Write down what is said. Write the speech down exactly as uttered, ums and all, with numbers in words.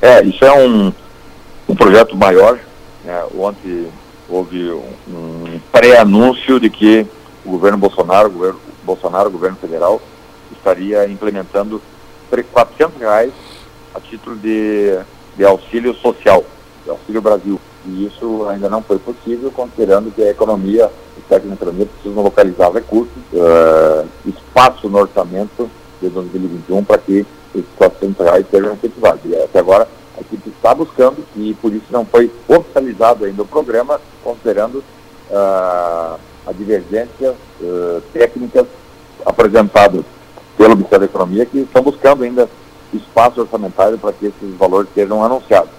É, isso é um, um projeto maior, né? Ontem houve um, um pré-anúncio de que o governo Bolsonaro, o governo, Bolsonaro, o governo federal, estaria implementando quatrocentos reais a título de, de auxílio social, de Auxílio Brasil. E isso ainda não foi possível, considerando que a economia, os técnicos da economia precisam localizar recursos, uh, espaço no orçamento de dois mil e vinte e um para que esses quatrocentos reais sejam efetivados. E até agora a equipe está buscando e por isso não foi oficializado ainda o programa, considerando uh, a divergência uh, técnicas apresentadas pelo Ministério da Economia, que estão buscando ainda espaço orçamentário para que esses valores sejam anunciados.